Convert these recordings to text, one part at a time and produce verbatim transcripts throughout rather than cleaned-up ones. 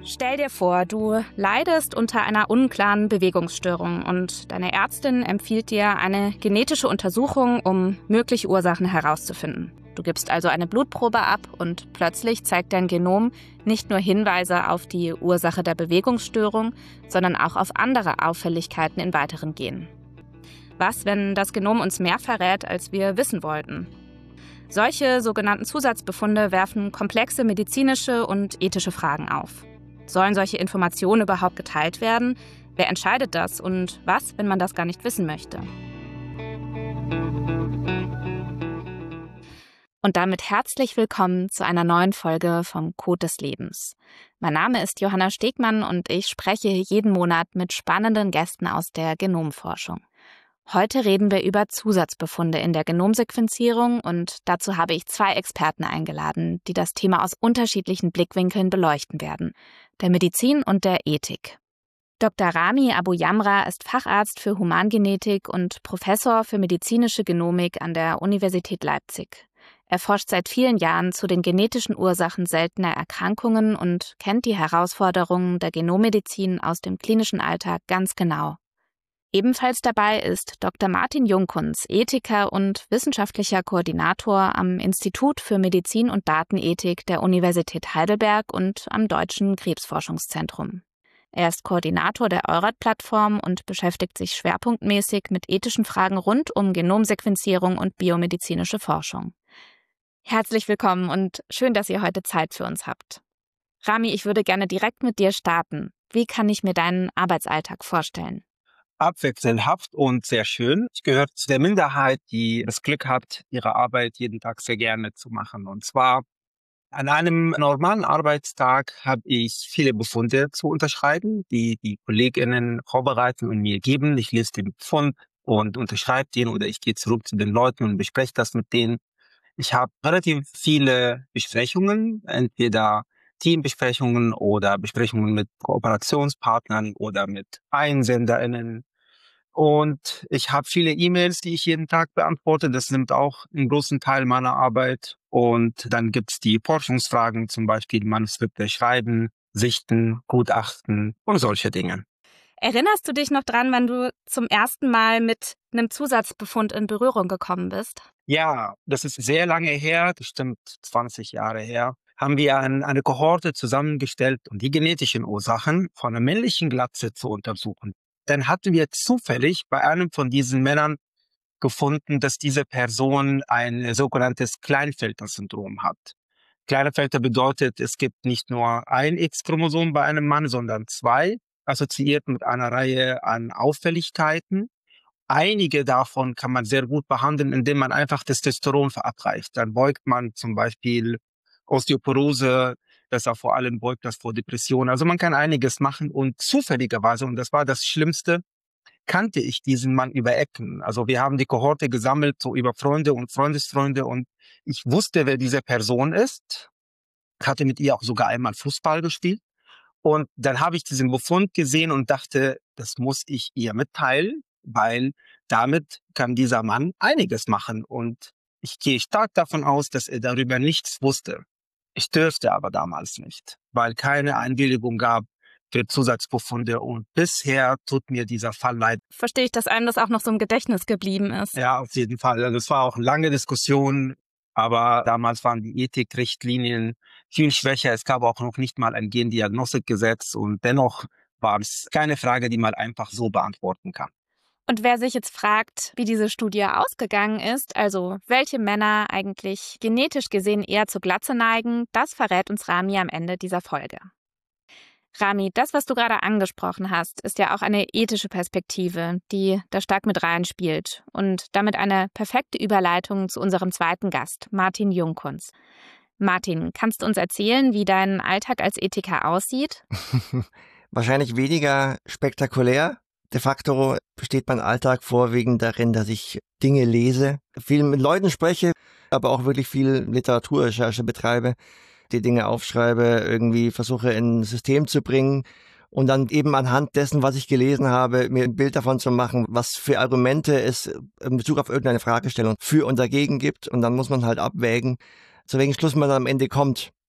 Stell dir vor, du leidest unter einer unklaren Bewegungsstörung und deine Ärztin empfiehlt dir eine genetische Untersuchung, um mögliche Ursachen herauszufinden. Du gibst also eine Blutprobe ab und plötzlich zeigt dein Genom nicht nur Hinweise auf die Ursache der Bewegungsstörung, sondern auch auf andere Auffälligkeiten in weiteren Genen. Was, wenn das Genom uns mehr verrät, als wir wissen wollten? Solche sogenannten Zusatzbefunde werfen komplexe medizinische und ethische Fragen auf. Sollen solche Informationen überhaupt geteilt werden? Wer entscheidet das? Und was, wenn man das gar nicht wissen möchte? Und damit herzlich willkommen zu einer neuen Folge vom Code des Lebens. Mein Name ist Johanna Stegmann und ich spreche jeden Monat mit spannenden Gästen aus der Genomforschung. Heute reden wir über Zusatzbefunde in der Genomsequenzierung und dazu habe ich zwei Experten eingeladen, die das Thema aus unterschiedlichen Blickwinkeln beleuchten werden, der Medizin und der Ethik. Doktor Rami Abou-Jamra ist Facharzt für Humangenetik und Professor für medizinische Genomik an der Universität Leipzig. Er forscht seit vielen Jahren zu den genetischen Ursachen seltener Erkrankungen und kennt die Herausforderungen der Genommedizin aus dem klinischen Alltag ganz genau. Ebenfalls dabei ist Doktor Martin Jungkunz, Ethiker und wissenschaftlicher Koordinator am Institut für Medizin und Datenethik der Universität Heidelberg und am Deutschen Krebsforschungszentrum. Er ist Koordinator der Eurath-Plattform und beschäftigt sich schwerpunktmäßig mit ethischen Fragen rund um Genomsequenzierung und biomedizinische Forschung. Herzlich willkommen und schön, dass ihr heute Zeit für uns habt. Rami, ich würde gerne direkt mit dir starten. Wie kann ich mir deinen Arbeitsalltag vorstellen? Abwechselhaft und sehr schön. Ich gehöre zu der Minderheit, die das Glück hat, ihre Arbeit jeden Tag sehr gerne zu machen. Und zwar an einem normalen Arbeitstag habe ich viele Befunde zu unterschreiben, die die KollegInnen vorbereiten und mir geben. Ich lese den Befund und unterschreibe den oder ich gehe zurück zu den Leuten und bespreche das mit denen. Ich habe relativ viele Besprechungen, entweder Teambesprechungen oder Besprechungen mit Kooperationspartnern oder mit EinsenderInnen. Und ich habe viele E-Mails, die ich jeden Tag beantworte. Das nimmt auch einen großen Teil meiner Arbeit. Und dann gibt's die Forschungsfragen, zum Beispiel Manuskripte schreiben, sichten, Gutachten und solche Dinge. Erinnerst du dich noch dran, wann du zum ersten Mal mit einem Zusatzbefund in Berührung gekommen bist? Ja, das ist sehr lange her, bestimmt zwanzig Jahre her, haben wir ein, eine Kohorte zusammengestellt, um die genetischen Ursachen von einer männlichen Glatze zu untersuchen. Dann hatten wir zufällig bei einem von diesen Männern gefunden, dass diese Person ein sogenanntes Klinefelter-Syndrom hat. Klinefelter bedeutet, es gibt nicht nur ein X-Chromosom bei einem Mann, sondern zwei, assoziiert mit einer Reihe an Auffälligkeiten. Einige davon kann man sehr gut behandeln, indem man einfach Testosteron verabreicht. Dann beugt man zum Beispiel Osteoporose, das auch vor allem beugt das vor Depressionen. Also man kann einiges machen und zufälligerweise, und das war das Schlimmste, kannte ich diesen Mann über Ecken. Also wir haben die Kohorte gesammelt, so über Freunde und Freundesfreunde und ich wusste, wer diese Person ist, hatte mit ihr auch sogar einmal Fußball gespielt. Und dann habe ich diesen Befund gesehen und dachte, das muss ich ihr mitteilen, weil damit kann dieser Mann einiges machen. Und ich gehe stark davon aus, dass er darüber nichts wusste. Ich dürfte aber damals nicht, weil keine Einwilligung gab für Zusatzbefunde. Und bisher tut mir dieser Fall leid. Verstehe ich, dass einem das auch noch so im Gedächtnis geblieben ist. Ja, auf jeden Fall. Also es war auch eine lange Diskussion, aber damals waren die Ethikrichtlinien viel schwächer. Es gab auch noch nicht mal ein Gendiagnostikgesetz und dennoch war es keine Frage, die man einfach so beantworten kann. Und wer sich jetzt fragt, wie diese Studie ausgegangen ist, also welche Männer eigentlich genetisch gesehen eher zur Glatze neigen, das verrät uns Rami am Ende dieser Folge. Rami, das, was du gerade angesprochen hast, ist ja auch eine ethische Perspektive, die da stark mit reinspielt und damit eine perfekte Überleitung zu unserem zweiten Gast, Martin Jungkunz. Martin, kannst du uns erzählen, wie dein Alltag als Ethiker aussieht? Wahrscheinlich weniger spektakulär. De facto besteht mein Alltag vorwiegend darin, dass ich Dinge lese, viel mit Leuten spreche, aber auch wirklich viel Literaturrecherche betreibe, die Dinge aufschreibe, irgendwie versuche in ein System zu bringen und dann eben anhand dessen, was ich gelesen habe, mir ein Bild davon zu machen, was für Argumente es in Bezug auf irgendeine Fragestellung für und dagegen gibt. Und dann muss man halt abwägen, zu welchem Schluss man dann am Ende kommt.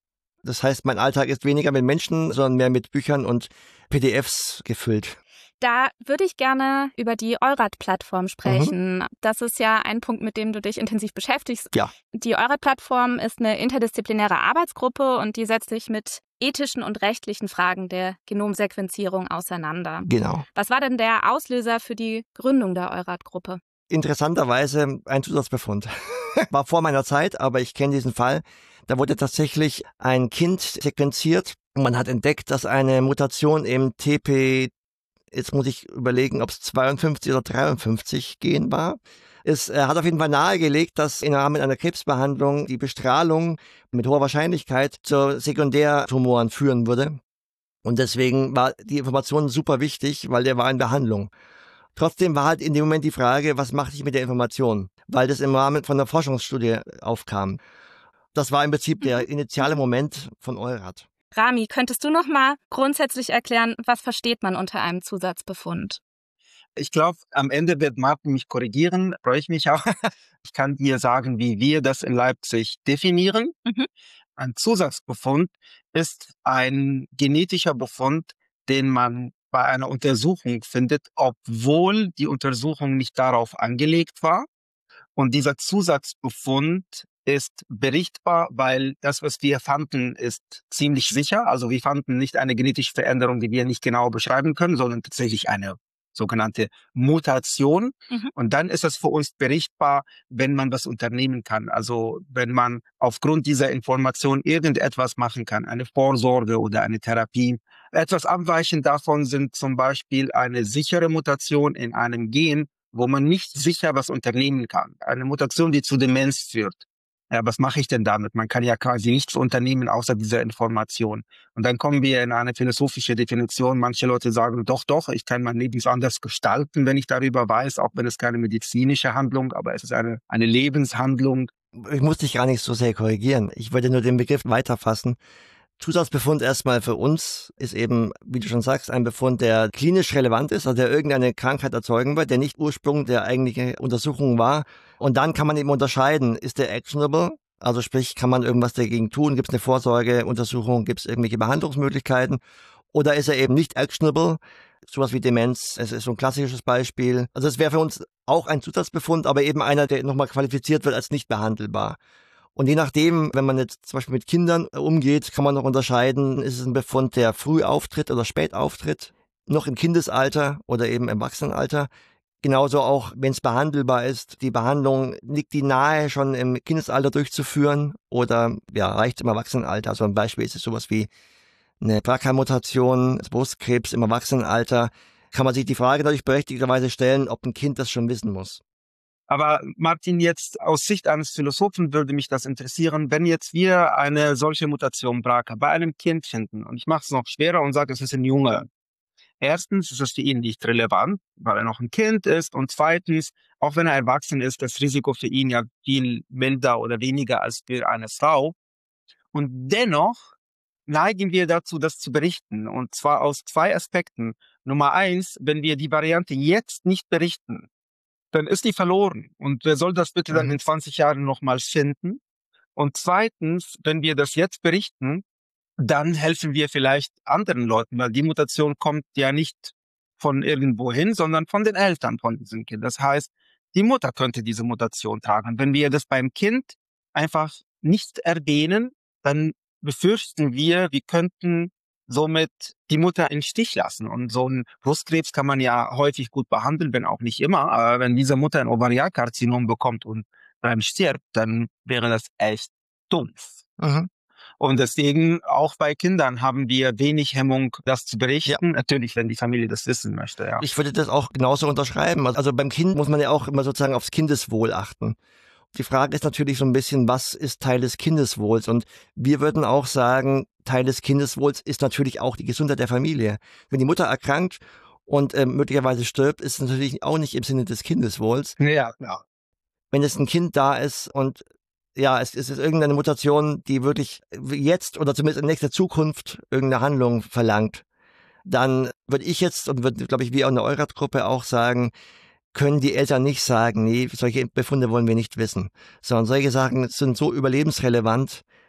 Das heißt, mein Alltag ist weniger mit Menschen, sondern mehr mit Büchern und P D Fs gefüllt. Da würde ich gerne über die Eurath-Plattform sprechen. Mhm. Das ist ja ein Punkt, mit dem du dich intensiv beschäftigst. Ja. Die Eurath-Plattform ist eine interdisziplinäre Arbeitsgruppe und die setzt sich mit ethischen und rechtlichen Fragen der Genomsequenzierung auseinander. Genau. Was war denn der Auslöser für die Gründung der Eurath-Gruppe? Interessanterweise ein Zusatzbefund. War vor meiner Zeit, aber ich kenne diesen Fall. Da wurde tatsächlich ein Kind sequenziert und man hat entdeckt, dass eine Mutation im T P, jetzt muss ich überlegen, ob es zweiundfünfzig oder dreiundfünfzig Gen war. Es äh, hat auf jeden Fall nahegelegt, dass im Rahmen einer Krebsbehandlung die Bestrahlung mit hoher Wahrscheinlichkeit zu Sekundärtumoren führen würde. Und deswegen war die Information super wichtig, weil der war in Behandlung. Trotzdem war halt in dem Moment die Frage, was mache ich mit der Information? Weil das im Rahmen von einer Forschungsstudie aufkam. Das war im Prinzip der initiale Moment von Eurath. Rami, könntest du noch mal grundsätzlich erklären, was versteht man unter einem Zusatzbefund? Ich glaube, am Ende wird Martin mich korrigieren, freue ich mich auch. Ich kann dir sagen, wie wir das in Leipzig definieren. Mhm. Ein Zusatzbefund ist ein genetischer Befund, den man bei einer Untersuchung findet, obwohl die Untersuchung nicht darauf angelegt war. Und dieser Zusatzbefund ist berichtbar, weil das, was wir fanden, ist ziemlich sicher. Also wir fanden nicht eine genetische Veränderung, die wir nicht genau beschreiben können, sondern tatsächlich eine sogenannte Mutation. Mhm. Und dann ist es für uns berichtbar, wenn man was unternehmen kann. Also wenn man aufgrund dieser Information irgendetwas machen kann, eine Vorsorge oder eine Therapie. Etwas abweichend davon sind zum Beispiel eine sichere Mutation in einem Gen, wo man nicht sicher was unternehmen kann. Eine Mutation, die zu Demenz führt. Ja, was mache ich denn damit? Man kann ja quasi nichts unternehmen außer dieser Information. Und dann kommen wir in eine philosophische Definition. Manche Leute sagen, doch, doch, ich kann mein Leben anders gestalten, wenn ich darüber weiß, auch wenn es keine medizinische Handlung, aber es ist eine, eine Lebenshandlung. Ich muss dich gar nicht so sehr korrigieren. Ich wollte nur den Begriff weiterfassen. Zusatzbefund erstmal für uns ist eben, wie du schon sagst, ein Befund, der klinisch relevant ist, also der irgendeine Krankheit erzeugen wird, der nicht Ursprung der eigentlichen Untersuchung war. Und dann kann man eben unterscheiden, ist der actionable? Also sprich, kann man irgendwas dagegen tun? Gibt es eine Vorsorgeuntersuchung? Gibt es irgendwelche Behandlungsmöglichkeiten? Oder ist er eben nicht actionable? Sowas wie Demenz, es ist so ein klassisches Beispiel. Also es wäre für uns auch ein Zusatzbefund, aber eben einer, der nochmal qualifiziert wird als nicht behandelbar. Und je nachdem, wenn man jetzt zum Beispiel mit Kindern umgeht, kann man noch unterscheiden, ist es ein Befund, der früh auftritt oder spät auftritt, noch im Kindesalter oder eben im Erwachsenenalter. Genauso auch, wenn es behandelbar ist, die Behandlung, liegt die nahe, schon im Kindesalter durchzuführen oder ja, reicht im Erwachsenenalter. Also ein Beispiel ist es sowas wie eine B R C A-Mutation, Brustkrebs im Erwachsenenalter. Kann man sich die Frage natürlich berechtigterweise stellen, ob ein Kind das schon wissen muss. Aber Martin, jetzt aus Sicht eines Philosophen würde mich das interessieren, wenn jetzt wir eine solche Mutation B R C A bei einem Kind finden und ich mache es noch schwerer und sage, es ist ein Junge. Erstens ist es für ihn nicht relevant, weil er noch ein Kind ist, und zweitens, auch wenn er erwachsen ist, das Risiko für ihn ja viel milder oder weniger als für eine Frau. Und dennoch neigen wir dazu, das zu berichten, und zwar aus zwei Aspekten. Nummer eins, wenn wir die Variante jetzt nicht berichten, dann ist die verloren. Und wer soll das bitte dann in zwanzig Jahren nochmal finden? Und zweitens, wenn wir das jetzt berichten, dann helfen wir vielleicht anderen Leuten, weil die Mutation kommt ja nicht von irgendwohin, sondern von den Eltern von diesem Kind. Das heißt, die Mutter könnte diese Mutation tragen. Wenn wir das beim Kind einfach nicht erwähnen, dann befürchten wir, wir könnten somit die Mutter im Stich lassen. Und so ein Brustkrebs kann man ja häufig gut behandeln, wenn auch nicht immer. Aber wenn diese Mutter ein Ovarialkarzinom bekommt und dann stirbt, dann wäre das echt dumpf. Mhm. Und deswegen, auch bei Kindern haben wir wenig Hemmung, das zu berichten. Ja. Natürlich, wenn die Familie das wissen möchte, ja. Ich würde das auch genauso unterschreiben. Also beim Kind muss man ja auch immer sozusagen aufs Kindeswohl achten. Die Frage ist natürlich so ein bisschen, was ist Teil des Kindeswohls? Und wir würden auch sagen, Teil des Kindeswohls ist natürlich auch die Gesundheit der Familie. Wenn die Mutter erkrankt und äh, möglicherweise stirbt, ist es natürlich auch nicht im Sinne des Kindeswohls. Ja, klar. Wenn es ein Kind da ist und ja, es, es ist irgendeine Mutation, die wirklich jetzt oder zumindest in nächster Zukunft irgendeine Handlung verlangt, dann würde ich jetzt und würde, glaube ich, wir in der Eurath-Gruppe auch sagen, können die Eltern nicht sagen, nee, solche Befunde wollen wir nicht wissen, sondern solche Sachen sind so überlebensrelevant,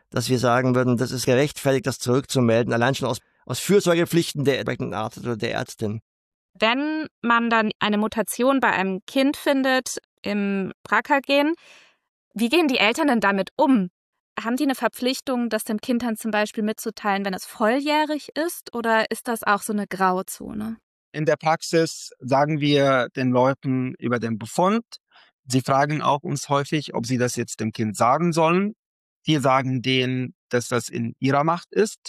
dass wir sagen würden, das ist gerechtfertigt, das zurückzumelden, allein schon aus, aus Fürsorgepflichten der Arzt oder der Ärztin. Wenn man dann eine Mutation bei einem Kind findet im B R C A-Gen, wie gehen die Eltern denn damit um? Haben die eine Verpflichtung, das dem Kind dann zum Beispiel mitzuteilen, wenn es volljährig ist, oder ist das auch so eine Grauzone? In der Praxis sagen wir den Leuten über den Befund. Sie fragen auch uns häufig, ob sie das jetzt dem Kind sagen sollen. Wir sagen denen, dass das in ihrer Macht ist.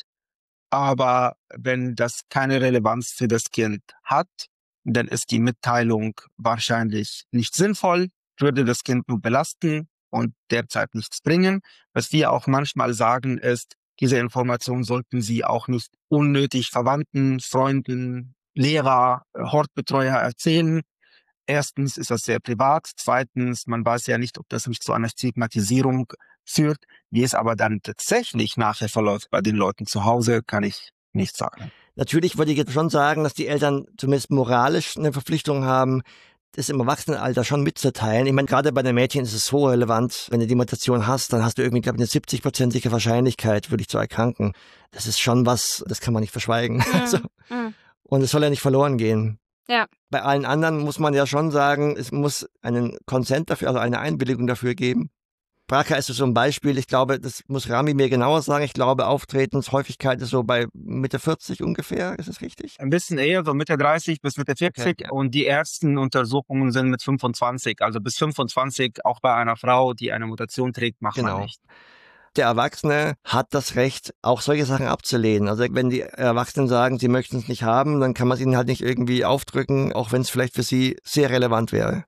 Aber wenn das keine Relevanz für das Kind hat, dann ist die Mitteilung wahrscheinlich nicht sinnvoll, würde das Kind nur belasten und derzeit nichts bringen. Was wir auch manchmal sagen ist, diese Information sollten Sie auch nicht unnötig Verwandten, Freunden, Lehrer, Hortbetreuer erzählen. Erstens ist das sehr privat. Zweitens, man weiß ja nicht, ob das nicht zu einer Stigmatisierung führt. Wie es aber dann tatsächlich nachher verläuft bei den Leuten zu Hause, kann ich nicht sagen. Natürlich würde ich jetzt schon sagen, dass die Eltern zumindest moralisch eine Verpflichtung haben, das im Erwachsenenalter schon mitzuteilen. Ich meine, gerade bei den Mädchen ist es so relevant, wenn du die Mutation hast, dann hast du irgendwie, glaube ich, eine siebzig-prozentige Wahrscheinlichkeit, wirklich zu erkranken. Das ist schon was, das kann man nicht verschweigen. Mhm. Also, Mhm. und es soll ja nicht verloren gehen. Ja. Bei allen anderen muss man ja schon sagen, es muss einen Consent dafür, also eine Einwilligung dafür geben. B R C A ist so ein Beispiel, ich glaube, das muss Rami mir genauer sagen, ich glaube, Auftretenshäufigkeit ist so bei Mitte vierzig ungefähr, ist das richtig? Ein bisschen eher, so Mitte dreißig bis Mitte vierzig, Okay. Und die ersten Untersuchungen sind mit fünfundzwanzig. Also bis fünfundzwanzig, auch bei einer Frau, die eine Mutation trägt, macht Genau. man nicht. Der Erwachsene hat das Recht, auch solche Sachen abzulehnen. Also wenn die Erwachsenen sagen, sie möchten es nicht haben, dann kann man es ihnen halt nicht irgendwie aufdrücken, auch wenn es vielleicht für sie sehr relevant wäre.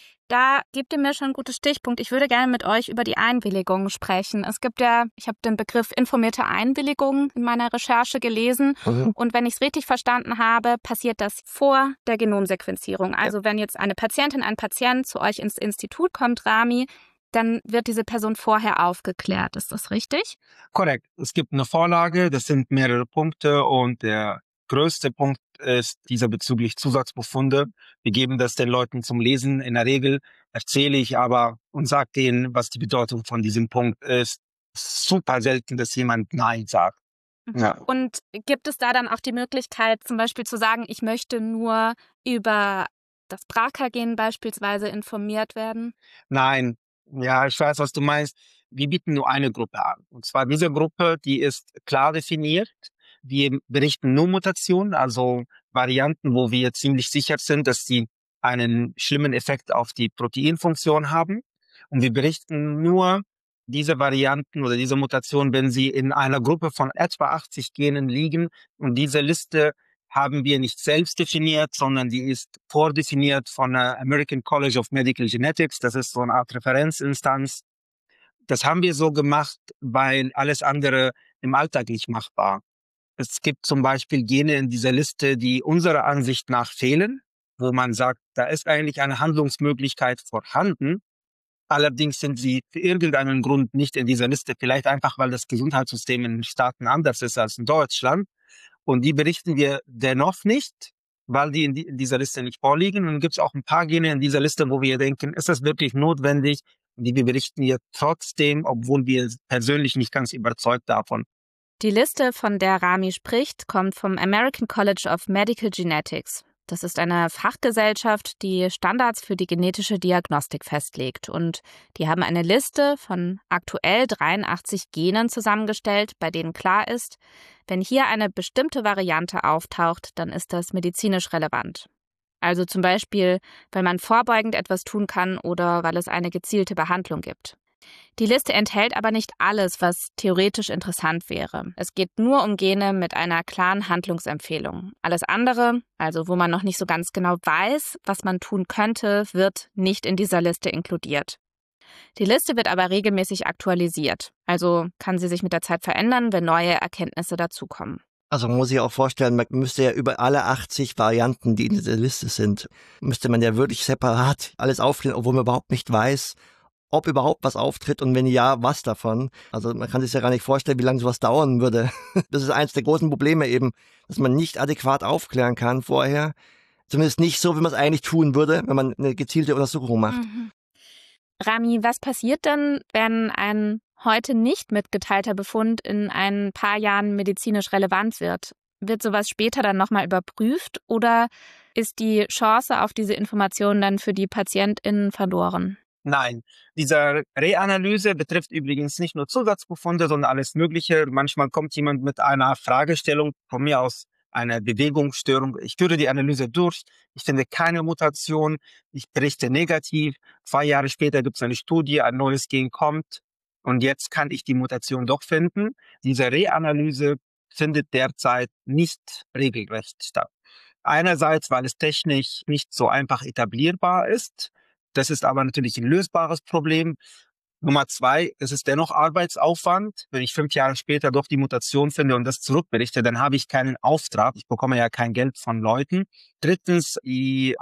Da gibt ihr mir schon einen guten Stichpunkt. Ich würde gerne mit euch über die Einwilligung sprechen. Es gibt ja, ich habe den Begriff informierte Einwilligung in meiner Recherche gelesen. Mhm. Und wenn ich es richtig verstanden habe, passiert das vor der Genomsequenzierung. Also ja. Wenn jetzt eine Patientin, ein Patient zu euch ins Institut kommt, Rami, dann wird diese Person vorher aufgeklärt. Ist das richtig? Korrekt. Es gibt eine Vorlage, das sind mehrere Punkte und der größte Punkt ist dieser bezüglich Zusatzbefunde. Wir geben das den Leuten zum Lesen. In der Regel erzähle ich aber und sage denen, was die Bedeutung von diesem Punkt ist. Super selten, dass jemand Nein sagt. Ja. Und gibt es da dann auch die Möglichkeit, zum Beispiel zu sagen, ich möchte nur über das B R C A-Gen beispielsweise informiert werden? Nein. Ja, ich weiß, was du meinst. Wir bieten nur eine Gruppe an. Und zwar diese Gruppe, die ist klar definiert. Wir berichten nur Mutationen, also Varianten, wo wir ziemlich sicher sind, dass sie einen schlimmen Effekt auf die Proteinfunktion haben. Und wir berichten nur diese Varianten oder diese Mutationen, wenn sie in einer Gruppe von etwa achtzig Genen liegen. Und diese Liste haben wir nicht selbst definiert, sondern die ist vordefiniert von der American College of Medical Genetics. Das ist so eine Art Referenzinstanz. Das haben wir so gemacht, weil alles andere im Alltag nicht machbar. Es gibt zum Beispiel Gene in dieser Liste, die unserer Ansicht nach fehlen, wo man sagt, da ist eigentlich eine Handlungsmöglichkeit vorhanden. Allerdings sind sie für irgendeinen Grund nicht in dieser Liste, vielleicht einfach, weil das Gesundheitssystem in den Staaten anders ist als in Deutschland. Und die berichten wir dennoch nicht, weil die in, die, in dieser Liste nicht vorliegen. Und dann gibt es auch ein paar Gene in dieser Liste, wo wir denken, ist das wirklich notwendig? Und die wir berichten wir trotzdem, obwohl wir persönlich nicht ganz überzeugt davon. Die Liste, von der Rami spricht, kommt vom American College of Medical Genetics. Das ist eine Fachgesellschaft, die Standards für die genetische Diagnostik festlegt. Und die haben eine Liste von aktuell dreiundachtzig Genen zusammengestellt, bei denen klar ist, wenn hier eine bestimmte Variante auftaucht, dann ist das medizinisch relevant. Also zum Beispiel, weil man vorbeugend etwas tun kann oder weil es eine gezielte Behandlung gibt. Die Liste enthält aber nicht alles, was theoretisch interessant wäre. Es geht nur um Gene mit einer klaren Handlungsempfehlung. Alles andere, also wo man noch nicht so ganz genau weiß, was man tun könnte, wird nicht in dieser Liste inkludiert. Die Liste wird aber regelmäßig aktualisiert. Also kann sie sich mit der Zeit verändern, wenn neue Erkenntnisse dazukommen. Also man muss sich auch vorstellen, man müsste ja über alle achtzig Varianten, die in dieser Liste sind, müsste man ja wirklich separat alles aufklären, obwohl man überhaupt nicht weiß, ob überhaupt was auftritt und wenn ja, was davon. Also man kann sich ja gar nicht vorstellen, wie lange sowas dauern würde. Das ist eines der großen Probleme eben, dass man nicht adäquat aufklären kann vorher. Zumindest nicht so, wie man es eigentlich tun würde, wenn man eine gezielte Untersuchung macht. Mhm. Rami, was passiert dann, wenn ein heute nicht mitgeteilter Befund in ein paar Jahren medizinisch relevant wird, wird sowas später dann nochmal überprüft oder ist die Chance auf diese Informationen dann für die PatientInnen verloren? Nein, diese Reanalyse betrifft übrigens nicht nur Zusatzbefunde, sondern alles Mögliche. Manchmal kommt jemand mit einer Fragestellung, von mir aus eine Bewegungsstörung. Ich führe die Analyse durch, ich finde keine Mutation, ich berichte negativ. Zwei Jahre später gibt es eine Studie, ein neues Gen kommt und jetzt kann ich die Mutation doch finden. Diese Reanalyse findet derzeit nicht regelrecht statt. Einerseits, weil es technisch nicht so einfach etablierbar ist. Das ist aber natürlich ein lösbares Problem. Nummer zwei, es ist dennoch Arbeitsaufwand. Wenn ich fünf Jahre später doch die Mutation finde und das zurückberichte, dann habe ich keinen Auftrag. Ich bekomme ja kein Geld von Leuten. Drittens, die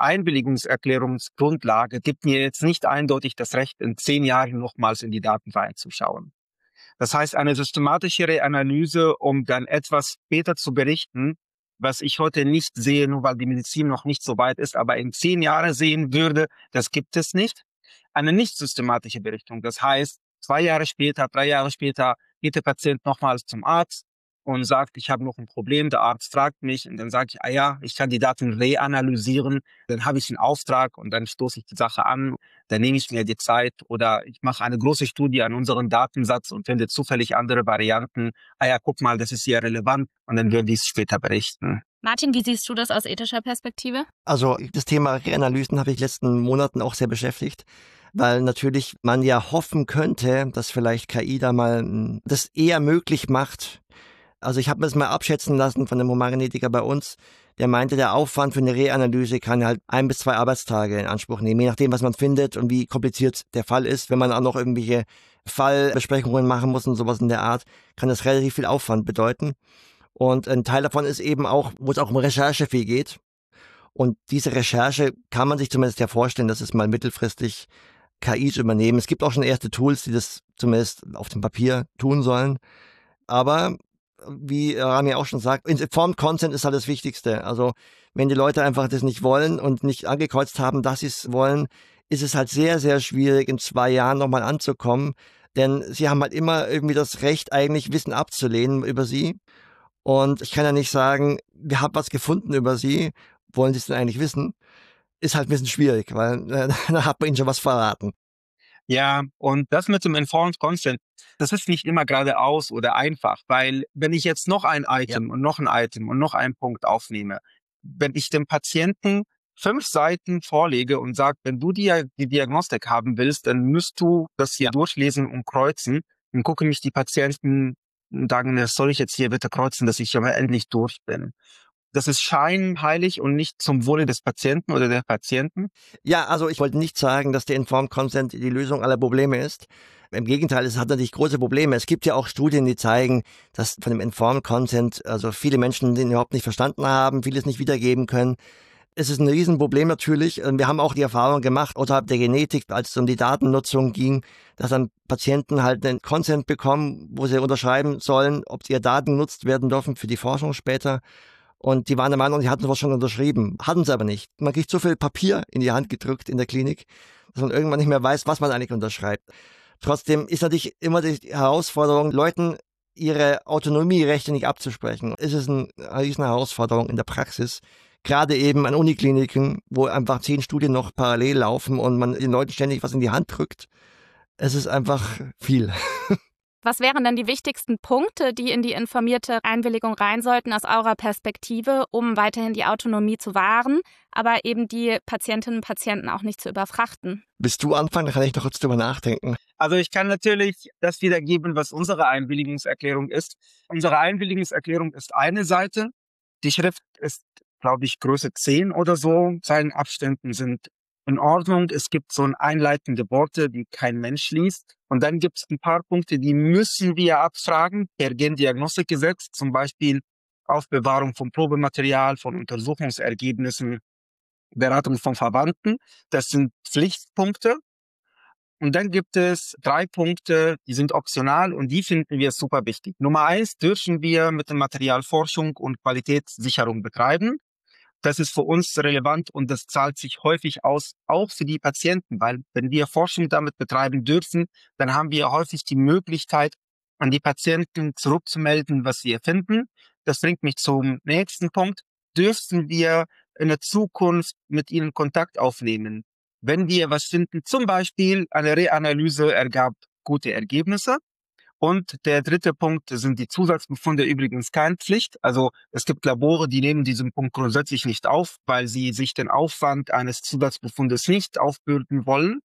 Einwilligungserklärungsgrundlage gibt mir jetzt nicht eindeutig das Recht, in zehn Jahren nochmals in die Daten reinzuschauen. Das heißt, eine systematische Reanalyse, um dann etwas später zu berichten, was ich heute nicht sehe, nur weil die Medizin noch nicht so weit ist, aber in zehn Jahren sehen würde, das gibt es nicht. Eine nicht systematische Berichtung. Das heißt, zwei Jahre später, drei Jahre später geht der Patient nochmals zum Arzt und sagt, ich habe noch ein Problem. Der Arzt fragt mich und dann sage ich, ah ja, ich kann die Daten reanalysieren. Dann habe ich einen Auftrag und dann stoße ich die Sache an. Dann nehme ich mir die Zeit oder ich mache eine große Studie an unseren Datensatz und finde zufällig andere Varianten. Ah ja, guck mal, das ist hier relevant und dann würde ich es später berichten. Martin, wie siehst du das aus ethischer Perspektive? Also das Thema Reanalysen habe ich in den letzten Monaten auch sehr beschäftigt, weil natürlich man ja hoffen könnte, dass vielleicht K I da mal das eher möglich macht. Also ich habe mir das mal abschätzen lassen von einem Humangenetiker bei uns, der meinte, der Aufwand für eine Reanalyse kann halt ein bis zwei Arbeitstage in Anspruch nehmen, je nachdem, was man findet und wie kompliziert der Fall ist. Wenn man auch noch irgendwelche Fallbesprechungen machen muss und sowas in der Art, kann das relativ viel Aufwand bedeuten. Und ein Teil davon ist eben auch, wo es auch um Recherche viel geht. Und diese Recherche kann man sich zumindest ja vorstellen, dass es mal mittelfristig K Is übernehmen. Es gibt auch schon erste Tools, die das zumindest auf dem Papier tun sollen. Aber wie Rami auch schon sagt, Informed Consent ist halt das Wichtigste. Also wenn die Leute einfach das nicht wollen und nicht angekreuzt haben, dass sie es wollen, ist es halt sehr, sehr schwierig, in zwei Jahren nochmal anzukommen. Denn sie haben halt immer irgendwie das Recht, eigentlich Wissen abzulehnen über sie. Und ich kann ja nicht sagen, wir haben was gefunden über sie, wollen sie es denn eigentlich wissen? Ist halt ein bisschen schwierig, weil äh, da hat man ihnen schon was verraten. Ja, und das mit dem Informed Consent, das ist nicht immer geradeaus oder einfach, weil wenn ich jetzt noch ein Item ja. und noch ein Item und noch einen Punkt aufnehme, wenn ich dem Patienten fünf Seiten vorlege und sage, wenn du die, die Diagnostik haben willst, dann musst du das hier ja. durchlesen und kreuzen, dann gucken mich die Patienten und sagen, das soll ich jetzt hier bitte kreuzen, dass ich aber endlich durch bin. Das ist scheinheilig und nicht zum Wohle des Patienten oder der Patienten. Ja, also ich wollte nicht sagen, dass der Informed Consent die Lösung aller Probleme ist. Im Gegenteil, es hat natürlich große Probleme. Es gibt ja auch Studien, die zeigen, dass von dem Informed Consent also viele Menschen den überhaupt nicht verstanden haben, vieles nicht wiedergeben können. Es ist ein Riesenproblem natürlich. Wir haben auch die Erfahrung gemacht, außerhalb der Genetik, als es um die Datennutzung ging, dass dann Patienten halt einen Consent bekommen, wo sie unterschreiben sollen, ob ihre Daten genutzt werden dürfen für die Forschung später. Und die waren der Meinung, die hatten sowas schon unterschrieben. Hatten sie aber nicht. Man kriegt so viel Papier in die Hand gedrückt in der Klinik, dass man irgendwann nicht mehr weiß, was man eigentlich unterschreibt. Trotzdem ist natürlich immer die Herausforderung, Leuten ihre Autonomierechte nicht abzusprechen. Es ist eine riesen Herausforderung in der Praxis. Gerade eben an Unikliniken, wo einfach zehn Studien noch parallel laufen und man den Leuten ständig was in die Hand drückt. Es ist einfach viel. Was wären denn die wichtigsten Punkte, die in die informierte Einwilligung rein sollten aus eurer Perspektive, um weiterhin die Autonomie zu wahren, aber eben die Patientinnen und Patienten auch nicht zu überfrachten? Willst du anfangen? Da kann ich noch kurz drüber nachdenken. Also ich kann natürlich das wiedergeben, was unsere Einwilligungserklärung ist. Unsere Einwilligungserklärung ist eine Seite. Die Schrift ist, glaube ich, Größe zehn oder so. Zeilenabständen sind in Ordnung. Es gibt so einleitende Worte, die kein Mensch liest. Und dann gibt es ein paar Punkte, die müssen wir abfragen per Gendiagnostikgesetz, zum Beispiel Aufbewahrung von Probematerial, von Untersuchungsergebnissen, Beratung von Verwandten. Das sind Pflichtpunkte. Und dann gibt es drei Punkte, die sind optional und die finden wir super wichtig. Nummer eins, dürfen wir mit der Materialforschung und Qualitätssicherung betreiben. Das ist für uns relevant und das zahlt sich häufig aus, auch für die Patienten, weil wenn wir Forschung damit betreiben dürfen, dann haben wir häufig die Möglichkeit, an die Patienten zurückzumelden, was sie finden. Das bringt mich zum nächsten Punkt. Dürfen wir in der Zukunft mit ihnen Kontakt aufnehmen? Wenn wir was finden, zum Beispiel eine Reanalyse ergab gute Ergebnisse. Und der dritte Punkt sind die Zusatzbefunde, übrigens keine Pflicht. Also es gibt Labore, die nehmen diesen Punkt grundsätzlich nicht auf, weil sie sich den Aufwand eines Zusatzbefundes nicht aufbürden wollen.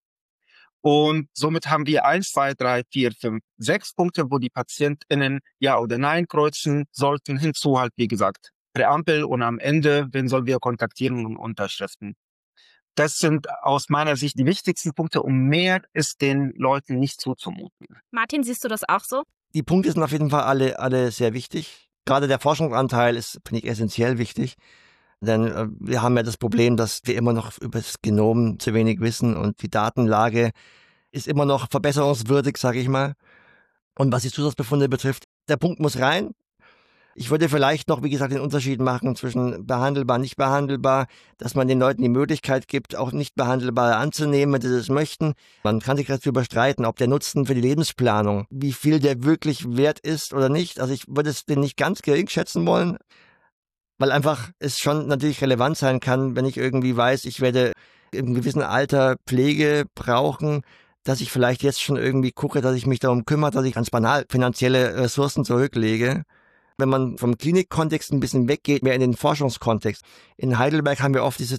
Und somit haben wir eins, zwei, drei, vier, fünf, sechs Punkte, wo die PatientInnen Ja oder Nein kreuzen sollten. Hinzu halt, wie gesagt, Präambel und am Ende, wen sollen wir kontaktieren und Unterschriften. Das sind aus meiner Sicht die wichtigsten Punkte, um mehr ist den Leuten nicht zuzumuten. Martin, siehst du das auch so? Die Punkte sind auf jeden Fall alle, alle sehr wichtig. Gerade der Forschungsanteil ist, finde ich, essentiell wichtig. Denn äh, wir haben ja das Problem, dass wir immer noch über das Genom zu wenig wissen und die Datenlage ist immer noch verbesserungswürdig, sage ich mal. Und was die Zusatzbefunde betrifft, der Punkt muss rein. Ich würde vielleicht noch, wie gesagt, den Unterschied machen zwischen behandelbar, nicht behandelbar, dass man den Leuten die Möglichkeit gibt, auch nicht behandelbare anzunehmen, wenn sie das möchten. Man kann sich darüber streiten, ob der Nutzen für die Lebensplanung, wie viel der wirklich wert ist oder nicht. Also ich würde es den nicht ganz gering schätzen wollen, weil einfach es schon natürlich relevant sein kann, wenn ich irgendwie weiß, ich werde im gewissen Alter Pflege brauchen, dass ich vielleicht jetzt schon irgendwie gucke, dass ich mich darum kümmere, dass ich ganz banal finanzielle Ressourcen zurücklege. Wenn man vom Klinikkontext ein bisschen weggeht, mehr in den Forschungskontext. In Heidelberg haben wir oft diese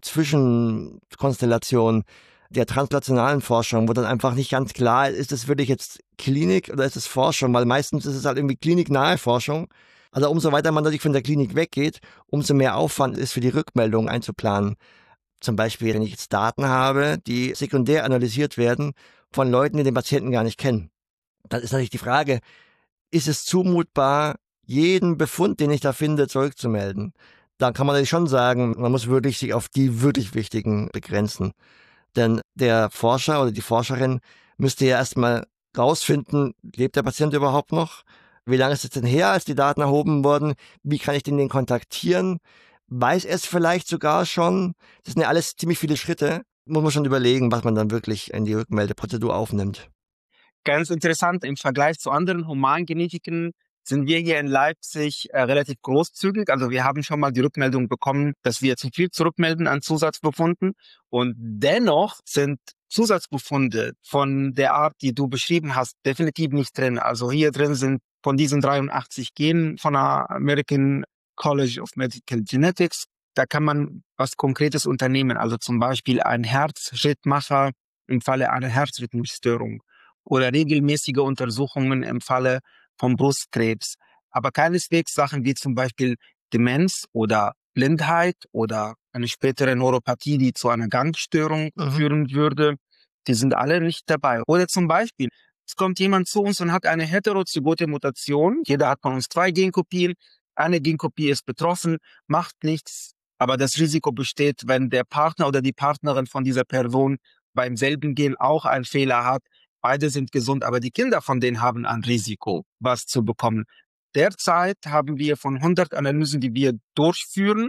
Zwischenkonstellation der translationalen Forschung, wo dann einfach nicht ganz klar ist, ist es wirklich jetzt Klinik oder ist es Forschung, weil meistens ist es halt irgendwie kliniknahe Forschung. Also umso weiter man natürlich von der Klinik weggeht, umso mehr Aufwand ist für die Rückmeldung einzuplanen. Zum Beispiel, wenn ich jetzt Daten habe, die sekundär analysiert werden von Leuten, die den Patienten gar nicht kennen. Dann ist natürlich die Frage, ist es zumutbar, jeden Befund, den ich da finde, zurückzumelden? Da kann man natürlich schon sagen, man muss wirklich sich auf die wirklich wichtigen begrenzen. Denn der Forscher oder die Forscherin müsste ja erstmal rausfinden, lebt der Patient überhaupt noch? Wie lange ist es denn her, als die Daten erhoben wurden? Wie kann ich den denn kontaktieren? Weiß er es vielleicht sogar schon? Das sind ja alles ziemlich viele Schritte. Muss man schon überlegen, was man dann wirklich in die Rückmeldeprozedur aufnimmt. Ganz interessant, im Vergleich zu anderen Humangenetiken sind wir hier in Leipzig äh, relativ großzügig. Also wir haben schon mal die Rückmeldung bekommen, dass wir zu viel zurückmelden an Zusatzbefunden. Und dennoch sind Zusatzbefunde von der Art, die du beschrieben hast, definitiv nicht drin. Also hier drin sind von diesen dreiundachtzig Genen von der American College of Medical Genetics, da kann man was Konkretes unternehmen. Also zum Beispiel ein Herzschrittmacher im Falle einer Herzrhythmusstörung oder regelmäßige Untersuchungen im Falle von Brustkrebs, aber keineswegs Sachen wie zum Beispiel Demenz oder Blindheit oder eine spätere Neuropathie, die zu einer Gangstörung mhm. führen würde. Die sind alle nicht dabei. Oder zum Beispiel, es kommt jemand zu uns und hat eine heterozygote Mutation. Jeder hat von uns zwei Genkopien. Eine Genkopie ist betroffen, macht nichts, aber das Risiko besteht, wenn der Partner oder die Partnerin von dieser Person beim selben Gen auch einen Fehler hat. Beide sind gesund, aber die Kinder von denen haben ein Risiko, was zu bekommen. Derzeit haben wir von hundert Analysen, die wir durchführen,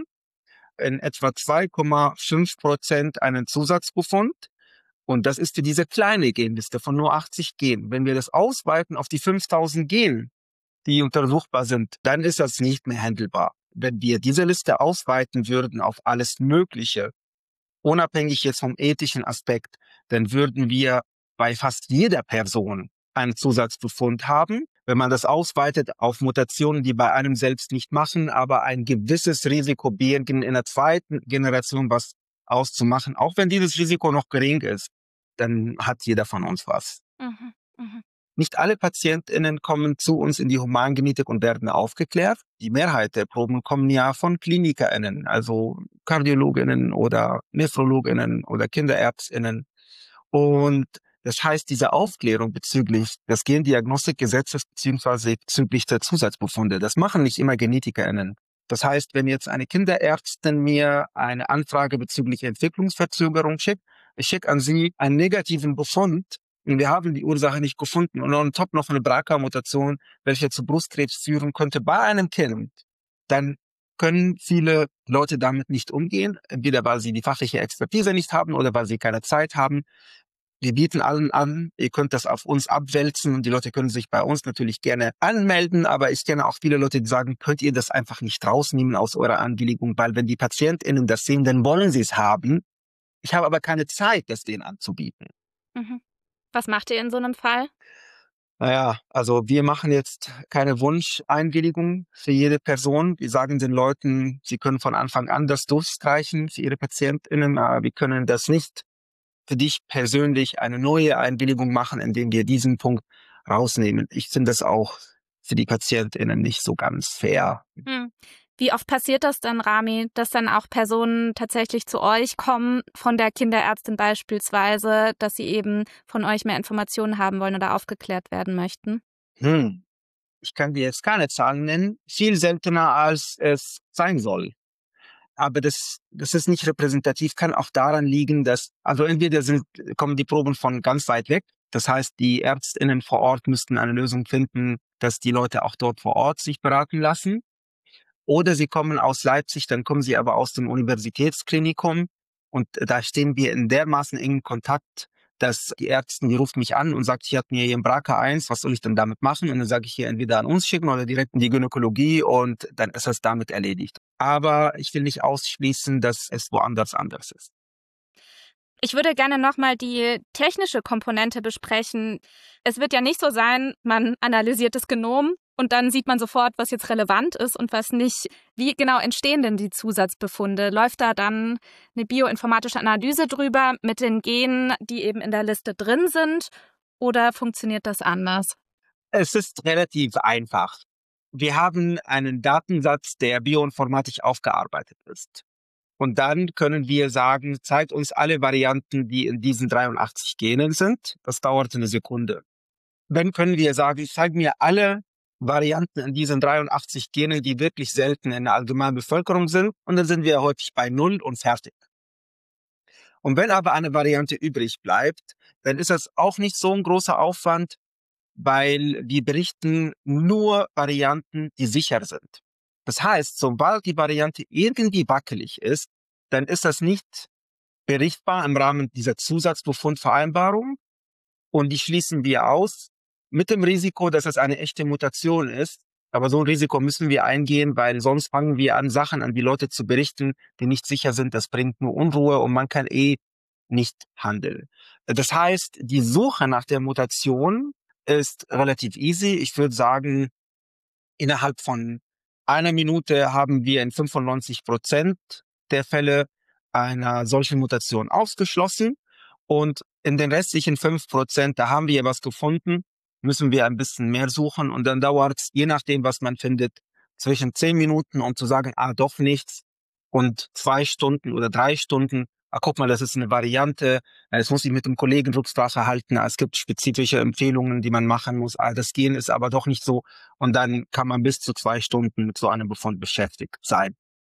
in etwa zwei Komma fünf Prozent einen Zusatzbefund. Und das ist für diese kleine Genliste von nur achtzig Genen. Wenn wir das ausweiten auf die fünftausend Genen, die untersuchbar sind, dann ist das nicht mehr handelbar. Wenn wir diese Liste ausweiten würden auf alles Mögliche, unabhängig jetzt vom ethischen Aspekt, dann würden wir bei fast jeder Person einen Zusatzbefund haben. Wenn man das ausweitet auf Mutationen, die bei einem selbst nicht machen, aber ein gewisses Risiko birgen, in der zweiten Generation was auszumachen, auch wenn dieses Risiko noch gering ist, dann hat jeder von uns was. Mhm, mh. Nicht alle PatientInnen kommen zu uns in die Humangenetik und werden aufgeklärt. Die Mehrheit der Proben kommen ja von KlinikerInnen, also KardiologInnen oder NephrologInnen oder KinderärztInnen. Und das heißt, diese Aufklärung bezüglich des Gendiagnostikgesetzes beziehungsweise bezüglich der Zusatzbefunde, das machen nicht immer GenetikerInnen. Das heißt, wenn jetzt eine Kinderärztin mir eine Anfrage bezüglich Entwicklungsverzögerung schickt, ich schicke an sie einen negativen Befund und wir haben die Ursache nicht gefunden und on top noch eine B R C A-Mutation, welche zu Brustkrebs führen könnte bei einem Kind, dann können viele Leute damit nicht umgehen, entweder weil sie die fachliche Expertise nicht haben oder weil sie keine Zeit haben. Wir bieten allen an, ihr könnt das auf uns abwälzen und die Leute können sich bei uns natürlich gerne anmelden, aber ich kenne auch viele Leute, die sagen, könnt ihr das einfach nicht rausnehmen aus eurer Anwilligung, weil wenn die PatientInnen das sehen, dann wollen sie es haben. Ich habe aber keine Zeit, das denen anzubieten. Mhm. Was macht ihr in so einem Fall? Naja, also wir machen jetzt keine Wunscheinwilligung für jede Person. Wir sagen den Leuten, sie können von Anfang an das durchstreichen für ihre PatientInnen, aber wir können das nicht für dich persönlich eine neue Einwilligung machen, indem wir diesen Punkt rausnehmen. Ich finde das auch für die PatientInnen nicht so ganz fair. Hm. Wie oft passiert das dann, Rami, dass dann auch Personen tatsächlich zu euch kommen, von der Kinderärztin beispielsweise, dass sie eben von euch mehr Informationen haben wollen oder aufgeklärt werden möchten? Hm. Ich kann dir jetzt keine Zahlen nennen, viel seltener als es sein soll. Aber das, das ist nicht repräsentativ, kann auch daran liegen, dass, also entweder sind, kommen die Proben von ganz weit weg. Das heißt, die ÄrztInnen vor Ort müssten eine Lösung finden, dass die Leute auch dort vor Ort sich beraten lassen. Oder sie kommen aus Leipzig, dann kommen sie aber aus dem Universitätsklinikum. Und da stehen wir in dermaßen engen Kontakt, dass die Ärztin, die ruft mich an und sagt, ich hatte mir hier im B R C A eins, was soll ich denn damit machen? Und dann sage ich hier entweder an uns schicken oder direkt in die Gynäkologie und dann ist das damit erledigt. Aber ich will nicht ausschließen, dass es woanders anders ist. Ich würde gerne nochmal die technische Komponente besprechen. Es wird ja nicht so sein, man analysiert das Genom und dann sieht man sofort, was jetzt relevant ist und was nicht. Wie genau entstehen denn die Zusatzbefunde? Läuft da dann eine bioinformatische Analyse drüber mit den Genen, die eben in der Liste drin sind? Oder funktioniert das anders? Es ist relativ einfach. Wir haben einen Datensatz, der bioinformatisch aufgearbeitet ist. Und dann können wir sagen, zeigt uns alle Varianten, die in diesen dreiundachtzig Genen sind. Das dauert eine Sekunde. Dann können wir sagen, zeig mir alle Varianten in diesen dreiundachtzig Genen, die wirklich selten in der allgemeinen Bevölkerung sind. Und dann sind wir häufig bei Null und fertig. Und wenn aber eine Variante übrig bleibt, dann ist das auch nicht so ein großer Aufwand, weil wir berichten nur Varianten, die sicher sind. Das heißt, sobald die Variante irgendwie wackelig ist, dann ist das nicht berichtbar im Rahmen dieser Zusatzbefundvereinbarung und die schließen wir aus mit dem Risiko, dass es eine echte Mutation ist. Aber so ein Risiko müssen wir eingehen, weil sonst fangen wir an, Sachen an die Leute zu berichten, die nicht sicher sind. Das bringt nur Unruhe und man kann eh nicht handeln. Das heißt, die Suche nach der Mutation ist relativ easy. Ich würde sagen, innerhalb von einer Minute haben wir in fünfundneunzig Prozent der Fälle einer solchen Mutation ausgeschlossen. Und in den restlichen fünf Prozent, da haben wir was gefunden, müssen wir ein bisschen mehr suchen. Und dann dauert es, je nachdem, was man findet, zwischen zehn Minuten, um zu sagen, ah, doch nichts, und zwei Stunden oder drei Stunden. Ah, guck mal, das ist eine Variante. Jetzt muss ich mit dem Kollegen Rücksprache halten. Es gibt spezifische Empfehlungen, die man machen muss. Ah, das Gen ist aber doch nicht so. Und dann kann man bis zu zwei Stunden mit so einem Befund beschäftigt sein.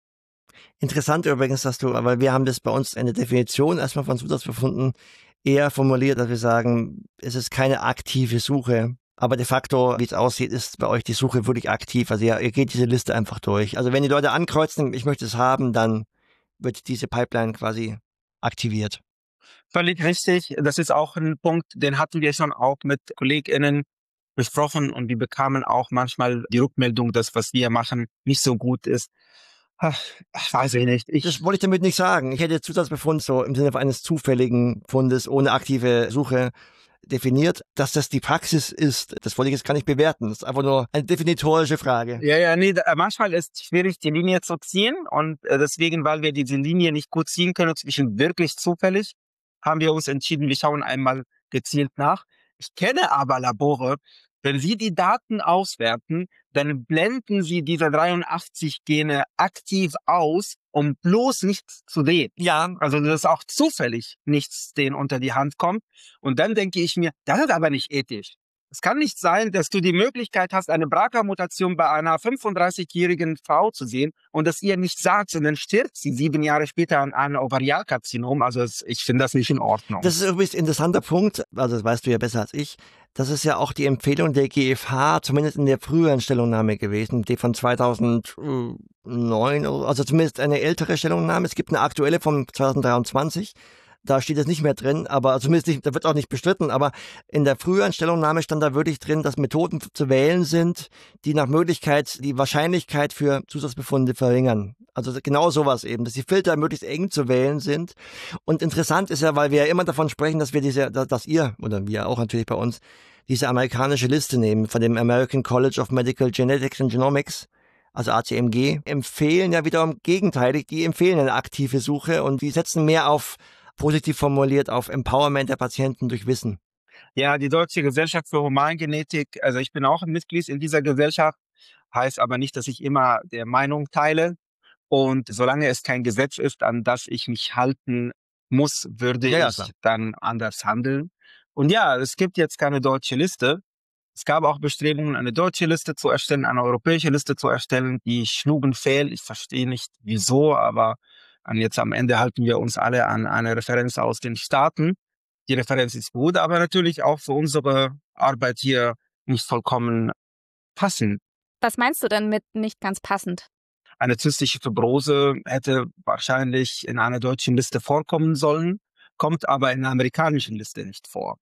Interessant übrigens, dass du, weil wir haben das bei uns eine Definition erstmal von Zusatzbefunden eher formuliert, dass wir sagen, es ist keine aktive Suche. Aber de facto, wie es aussieht, ist bei euch die Suche wirklich aktiv. Also ihr, ihr geht diese Liste einfach durch. Also wenn die Leute ankreuzen, ich möchte es haben, dann wird diese Pipeline quasi aktiviert. Völlig richtig. Das ist auch ein Punkt, den hatten wir schon auch mit KollegInnen besprochen und wir bekamen auch manchmal die Rückmeldung, dass was wir machen nicht so gut ist. Ach, weiß ich nicht. Ich das wollte ich damit nicht sagen. Ich hätte Zusatzbefund so im Sinne eines zufälligen Fundes ohne aktive Suche definiert. Dass das die Praxis ist, das wollte ich jetzt gar nicht bewerten. Das ist einfach nur eine definitorische Frage. Ja, ja, nee, manchmal ist es schwierig, die Linie zu ziehen und deswegen, weil wir diese Linie nicht gut ziehen können zwischen wirklich zufällig, haben wir uns entschieden, wir schauen einmal gezielt nach. Ich kenne aber Labore, wenn Sie die Daten auswerten, dann blenden Sie diese dreiundachtzig Gene aktiv aus, um bloß nichts zu sehen. Ja, also dass auch zufällig nichts denen unter die Hand kommt. Und dann denke ich mir, das ist aber nicht ethisch. Es kann nicht sein, dass du die Möglichkeit hast, eine B R C A-Mutation bei einer fünfunddreißigjährigen Frau zu sehen und das ihr nicht sagt, und dann stirbt sie sieben Jahre später an einem Ovarialkarzinom. Also ich finde das nicht in Ordnung. Das ist übrigens ein interessanter Punkt, also das weißt du ja besser als ich. Das ist ja auch die Empfehlung der G F H, zumindest in der früheren Stellungnahme gewesen, die von zweitausendsieben neun, also zumindest eine ältere Stellungnahme. Es gibt eine aktuelle von zwanzig dreiundzwanzig. Da steht es nicht mehr drin, aber zumindest nicht, da wird auch nicht bestritten, aber in der früheren Stellungnahme stand da wirklich drin, dass Methoden zu wählen sind, die nach Möglichkeit die Wahrscheinlichkeit für Zusatzbefunde verringern. Also genau sowas eben, dass die Filter möglichst eng zu wählen sind. Und interessant ist ja, weil wir ja immer davon sprechen, dass wir diese, dass ihr, oder wir auch natürlich bei uns, diese amerikanische Liste nehmen von dem American College of Medical Genetics and Genomics, also A C M G, empfehlen ja wiederum gegenteilig, die empfehlen eine aktive Suche und die setzen mehr auf, positiv formuliert, auf Empowerment der Patienten durch Wissen. Ja, die Deutsche Gesellschaft für Humangenetik, also ich bin auch ein Mitglied in dieser Gesellschaft, heißt aber nicht, dass ich immer der Meinung teile. Und solange es kein Gesetz ist, an das ich mich halten muss, würde Ja, ja, ich klar. dann anders handeln. Und ja, es gibt jetzt keine deutsche Liste. Es gab auch Bestrebungen, eine deutsche Liste zu erstellen, eine europäische Liste zu erstellen. Die schlugen fehl. Ich verstehe nicht, wieso, aber an jetzt am Ende halten wir uns alle an eine Referenz aus den Staaten. Die Referenz ist gut, aber natürlich auch für unsere Arbeit hier nicht vollkommen passend. Was meinst du denn mit nicht ganz passend? Eine zystische Fibrose hätte wahrscheinlich in einer deutschen Liste vorkommen sollen, kommt aber in der amerikanischen Liste nicht vor.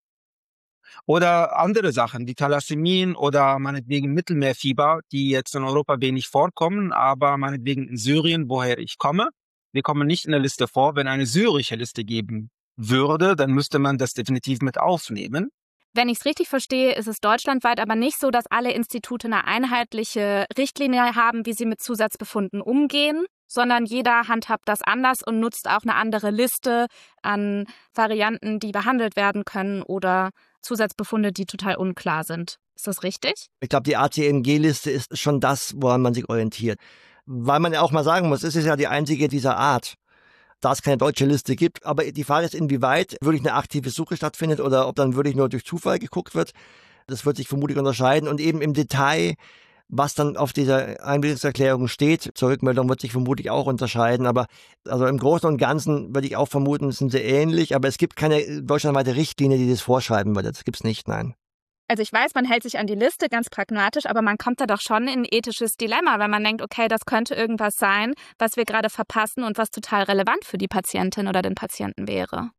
Oder andere Sachen wie Thalassämien oder meinetwegen Mittelmeerfieber, die jetzt in Europa wenig vorkommen, aber meinetwegen in Syrien, woher ich komme, wir kommen nicht in der Liste vor. Wenn eine syrische Liste geben würde, dann müsste man das definitiv mit aufnehmen. Wenn ich es richtig verstehe, ist es deutschlandweit aber nicht so, dass alle Institute eine einheitliche Richtlinie haben, wie sie mit Zusatzbefunden umgehen, sondern jeder handhabt das anders und nutzt auch eine andere Liste an Varianten, die behandelt werden können oder Zusatzbefunde, die total unklar sind. Ist das richtig? Ich glaube, die A C M G-Liste ist schon das, woran man sich orientiert. Weil man ja auch mal sagen muss, es ist ja die einzige dieser Art, da es keine deutsche Liste gibt. Aber die Frage ist, inwieweit wirklich eine aktive Suche stattfindet oder ob dann wirklich nur durch Zufall geguckt wird. Das wird sich vermutlich unterscheiden. Und eben im Detail, was dann auf dieser Einwilligungserklärung steht, zur Rückmeldung wird sich vermutlich auch unterscheiden. Aber also im Großen und Ganzen würde ich auch vermuten, sind sie ähnlich. Aber es gibt keine deutschlandweite Richtlinie, die das vorschreiben würde. Das gibt es nicht, nein. Also ich weiß, man hält sich an die Liste ganz pragmatisch, aber man kommt da doch schon in ein ethisches Dilemma, weil man denkt, okay, das könnte irgendwas sein, was wir gerade verpassen und was total relevant für die Patientin oder den Patienten wäre.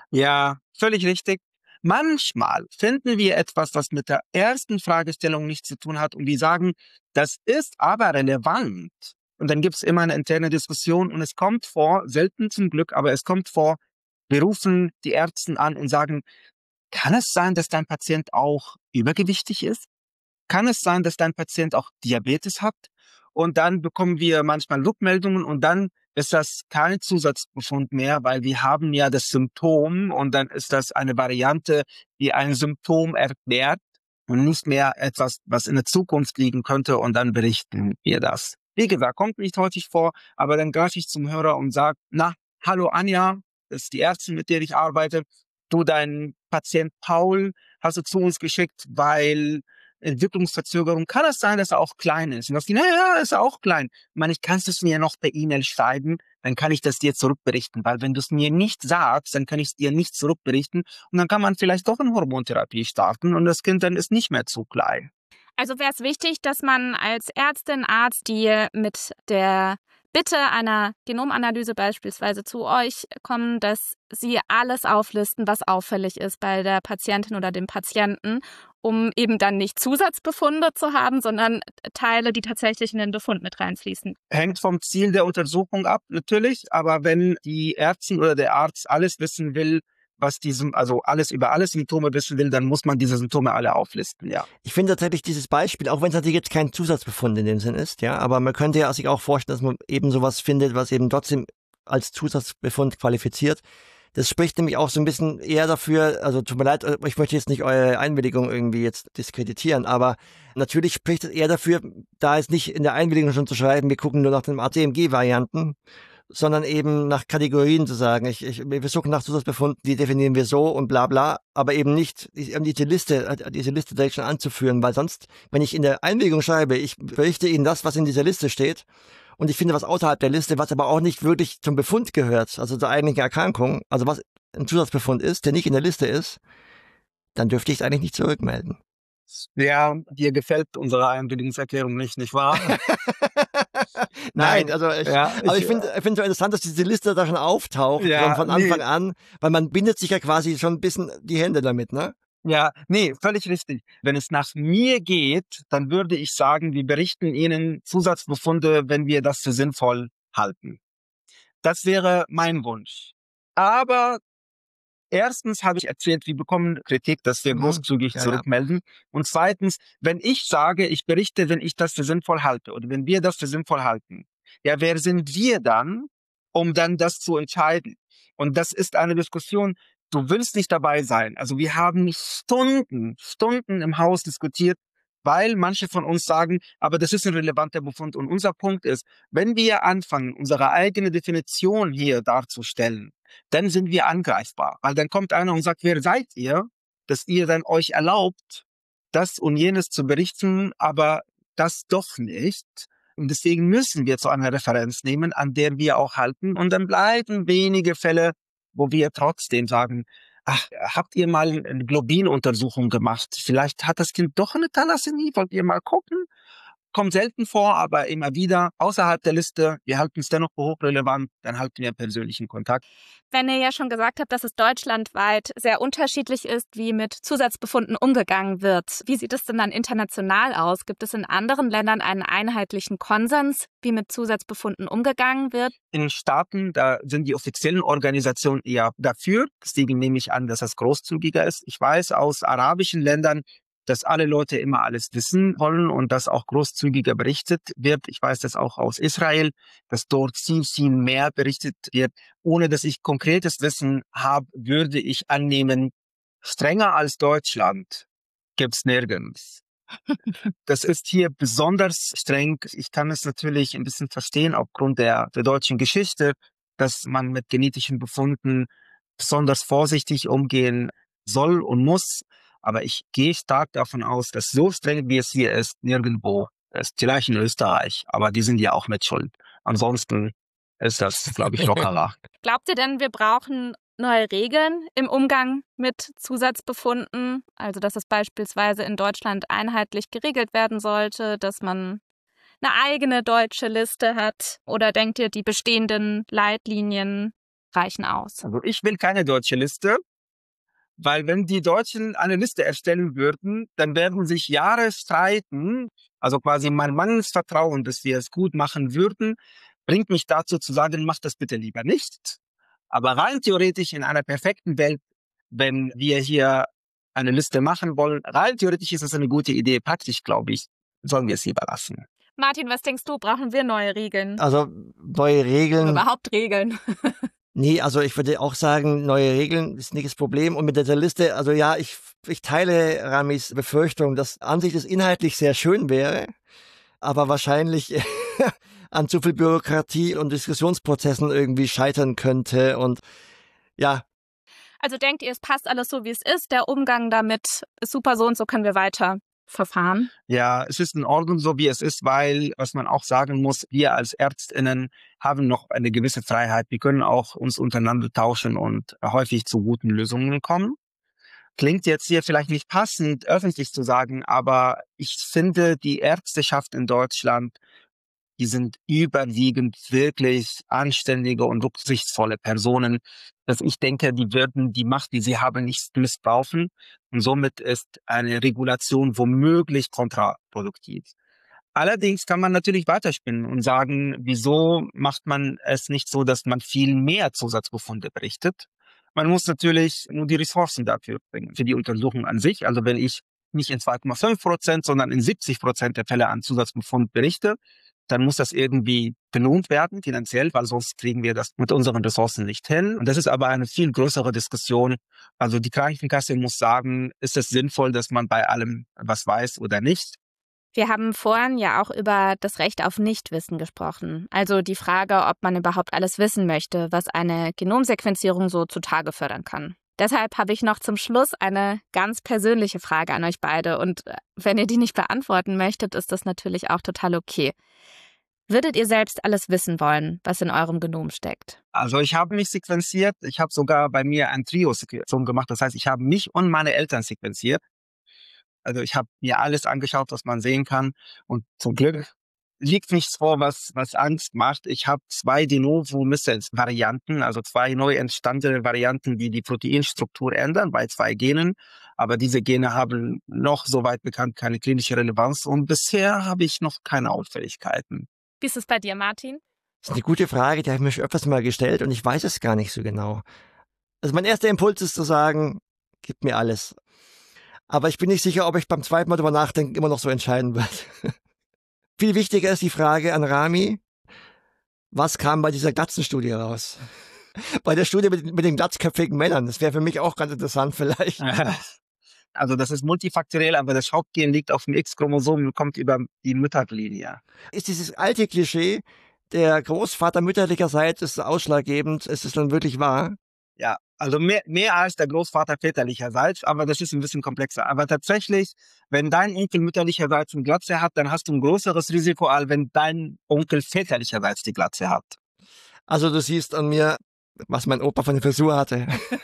Ja, völlig richtig. Manchmal finden wir etwas, was mit der ersten Fragestellung nichts zu tun hat und wir sagen, das ist aber relevant. Und dann gibt es immer eine interne Diskussion und es kommt vor, selten zum Glück, aber es kommt vor, wir rufen die Ärzte an und sagen, kann es sein, dass dein Patient auch übergewichtig ist? Kann es sein, dass dein Patient auch Diabetes hat? Und dann bekommen wir manchmal Rückmeldungen und dann ist das kein Zusatzbefund mehr, weil wir haben ja das Symptom und dann ist das eine Variante, die ein Symptom erklärt und nicht mehr etwas, was in der Zukunft liegen könnte und dann berichten wir das. Wie gesagt, kommt nicht häufig vor, aber dann greife ich zum Hörer und sage, na, hallo Anja, das ist die Ärztin, mit der ich arbeite. Du, dein Patient Paul hast du zu uns geschickt, weil Entwicklungsverzögerung, kann es sein, dass er auch klein ist? Und das, naja, ist er auch klein. Ich meine, ich kannst es mir noch per E-Mail schreiben, dann kann ich das dir zurückberichten, weil wenn du es mir nicht sagst, dann kann ich es dir nicht zurückberichten und dann kann man vielleicht doch eine Hormontherapie starten und das Kind dann ist nicht mehr zu klein. Also wäre es wichtig, dass man als Ärztin, Arzt, die mit der Bitte einer Genomanalyse beispielsweise zu euch kommen, dass Sie alles auflisten, was auffällig ist bei der Patientin oder dem Patienten, um eben dann nicht Zusatzbefunde zu haben, sondern Teile, die tatsächlich in den Befund mit reinfließen. Hängt vom Ziel der Untersuchung ab, natürlich, aber wenn die Ärztin oder der Arzt alles wissen will, was diesem, also alles über alle Symptome wissen will, dann muss man diese Symptome alle auflisten, ja. Ich finde tatsächlich dieses Beispiel, auch wenn es natürlich jetzt kein Zusatzbefund in dem Sinn ist, ja, aber man könnte ja sich auch vorstellen, dass man eben sowas findet, was eben trotzdem als Zusatzbefund qualifiziert. Das spricht nämlich auch so ein bisschen eher dafür, also tut mir leid, ich möchte jetzt nicht eure Einwilligung irgendwie jetzt diskreditieren, aber natürlich spricht es eher dafür, da ist nicht in der Einwilligung schon zu schreiben, wir gucken nur nach den A C M G-Varianten, sondern eben nach Kategorien zu sagen, ich, ich, wir suchen nach Zusatzbefunden, die definieren wir so und bla bla, aber eben nicht diese Liste, diese Liste direkt schon anzuführen, weil sonst, wenn ich in der Einwilligung schreibe, ich berichte Ihnen das, was in dieser Liste steht und ich finde was außerhalb der Liste, was aber auch nicht wirklich zum Befund gehört, also zur eigentlichen Erkrankung, also was ein Zusatzbefund ist, der nicht in der Liste ist, dann dürfte ich es eigentlich nicht zurückmelden. Ja, dir gefällt unsere Einwilligungserklärung nicht, nicht wahr? Nein, also ich, ja, aber ich, ich finde ich finde so interessant, dass diese Liste da schon auftaucht, ja, schon von Anfang nee. an, weil man bindet sich ja quasi schon ein bisschen die Hände damit, ne? Ja, nee, völlig richtig. Wenn es nach mir geht, dann würde ich sagen, wir berichten Ihnen Zusatzbefunde, wenn wir das für sinnvoll halten. Das wäre mein Wunsch. Aber erstens habe ich erzählt, wir bekommen Kritik, dass wir Mhm. großzügig Ja, ja. zurückmelden. Und zweitens, wenn ich sage, ich berichte, wenn ich das für sinnvoll halte oder wenn wir das für sinnvoll halten, ja, wer sind wir dann, um dann das zu entscheiden? Und das ist eine Diskussion, du willst nicht dabei sein. Also wir haben Stunden, Stunden im Haus diskutiert, weil manche von uns sagen, aber das ist ein relevanter Befund. Und unser Punkt ist, wenn wir anfangen, unsere eigene Definition hier darzustellen, dann sind wir angreifbar. Weil dann kommt einer und sagt, wer seid ihr, dass ihr dann euch erlaubt, das und jenes zu berichten, aber das doch nicht. Und deswegen müssen wir zu einer Referenz nehmen, an der wir auch halten. Und dann bleiben wenige Fälle, wo wir trotzdem sagen, ach, habt ihr mal eine Globin-Untersuchung gemacht? Vielleicht hat das Kind doch eine Thalassämie, wollt ihr mal gucken? Kommt selten vor, aber immer wieder außerhalb der Liste. Wir halten es dennoch für hochrelevant, dann halten wir persönlichen Kontakt. Wenn ihr ja schon gesagt habt, dass es deutschlandweit sehr unterschiedlich ist, wie mit Zusatzbefunden umgegangen wird, wie sieht es denn dann international aus? Gibt es in anderen Ländern einen einheitlichen Konsens, wie mit Zusatzbefunden umgegangen wird? In Staaten, da sind die offiziellen Organisationen eher dafür. Deswegen nehme ich an, dass das großzügiger ist. Ich weiß aus arabischen Ländern, dass alle Leute immer alles wissen wollen und dass auch großzügiger berichtet wird. Ich weiß das auch aus Israel, dass dort viel, viel mehr berichtet wird. Ohne dass ich konkretes Wissen habe, würde ich annehmen, strenger als Deutschland gibt's nirgends. Das ist hier besonders streng. Ich kann es natürlich ein bisschen verstehen aufgrund der, der deutschen Geschichte, dass man mit genetischen Befunden besonders vorsichtig umgehen soll und muss. Aber ich gehe stark davon aus, dass so streng wie es hier ist, nirgendwo ist. Vielleicht in Österreich, aber die sind ja auch mit schuld. Ansonsten ist das, glaube ich, lockerer. Glaubt ihr denn, wir brauchen neue Regeln im Umgang mit Zusatzbefunden? Also, dass es beispielsweise in Deutschland einheitlich geregelt werden sollte, dass man eine eigene deutsche Liste hat? Oder denkt ihr, die bestehenden Leitlinien reichen aus? Also ich will keine deutsche Liste. Weil wenn die Deutschen eine Liste erstellen würden, dann werden sich Jahre streiten. Also quasi mein mangelndes Vertrauen, dass wir es gut machen würden, bringt mich dazu zu sagen, macht das bitte lieber nicht. Aber rein theoretisch in einer perfekten Welt, wenn wir hier eine Liste machen wollen, rein theoretisch ist das eine gute Idee. Praktisch, glaube ich, sollen wir es lieber lassen. Martin, was denkst du? Brauchen wir neue Regeln? Also neue Regeln. Oder überhaupt Regeln? Nee, also ich würde auch sagen, neue Regeln ist nicht das Problem. Und mit dieser Liste, also ja, ich, ich teile Ramis Befürchtung, dass an sich das inhaltlich sehr schön wäre, aber wahrscheinlich an zu viel Bürokratie und Diskussionsprozessen irgendwie scheitern könnte. Und ja. Also denkt ihr, es passt alles so, wie es ist? Der Umgang damit ist super so und so können wir weiter verfahren? Ja, es ist in Ordnung so, wie es ist, weil, was man auch sagen muss, wir als ÄrztInnen haben noch eine gewisse Freiheit. Wir können auch uns untereinander tauschen und häufig zu guten Lösungen kommen. Klingt jetzt hier vielleicht nicht passend, öffentlich zu sagen, aber ich finde, die Ärzteschaft in Deutschland, die sind überwiegend wirklich anständige und rücksichtsvolle Personen, dass ich denke, die würden die Macht, die sie haben, nicht missbrauchen. Und somit ist eine Regulation womöglich kontraproduktiv. Allerdings kann man natürlich weiterspinnen und sagen, wieso macht man es nicht so, dass man viel mehr Zusatzbefunde berichtet? Man muss natürlich nur die Ressourcen dafür bringen, für die Untersuchung an sich. Also wenn ich nicht in zwei Komma fünf Prozent, sondern in siebzig Prozent der Fälle an Zusatzbefund berichte, dann muss das irgendwie belohnt werden, finanziell, weil sonst kriegen wir das mit unseren Ressourcen nicht hin. Und das ist aber eine viel größere Diskussion. Also die Krankenkasse muss sagen, ist es sinnvoll, dass man bei allem was weiß oder nicht? Wir haben vorhin ja auch über das Recht auf Nichtwissen gesprochen. Also die Frage, ob man überhaupt alles wissen möchte, was eine Genomsequenzierung so zutage fördern kann. Deshalb habe ich noch zum Schluss eine ganz persönliche Frage an euch beide. Und wenn ihr die nicht beantworten möchtet, ist das natürlich auch total okay. Würdet ihr selbst alles wissen wollen, was in eurem Genom steckt? Also ich habe mich sequenziert. Ich habe sogar bei mir ein Trio-Sequenzierung gemacht. Das heißt, ich habe mich und meine Eltern sequenziert. Also ich habe mir alles angeschaut, was man sehen kann. Und zum Glück liegt nichts vor, was, was Angst macht. Ich habe zwei de novo Missense-Varianten, also zwei neu entstandene Varianten, die die Proteinstruktur ändern bei zwei Genen. Aber diese Gene haben noch, soweit bekannt, keine klinische Relevanz. Und bisher habe ich noch keine Auffälligkeiten. Wie ist es bei dir, Martin? Das ist eine gute Frage, die habe ich mir schon öfters mal gestellt und ich weiß es gar nicht so genau. Also mein erster Impuls ist zu sagen, gib mir alles. Aber ich bin nicht sicher, ob ich beim zweiten Mal darüber nachdenken immer noch so entscheiden werde. Viel wichtiger ist die Frage an Rami, was kam bei dieser Glatzenstudie raus? Bei der Studie mit, mit den glatzköpfigen Männern, das wäre für mich auch ganz interessant vielleicht. Also das ist multifaktoriell, aber das Hauptgen liegt auf dem X-Chromosom und kommt über die Mutterlinie. Ist dieses alte Klischee, der Großvater mütterlicherseits ist ausschlaggebend, ist es dann wirklich wahr? Ja, also mehr, mehr als der Großvater väterlicherseits, aber das ist ein bisschen komplexer. Aber tatsächlich, wenn dein Onkel mütterlicherseits eine Glatze hat, dann hast du ein größeres Risiko, als wenn dein Onkel väterlicherseits die Glatze hat. Also du siehst an mir, was mein Opa von der Frisur hatte.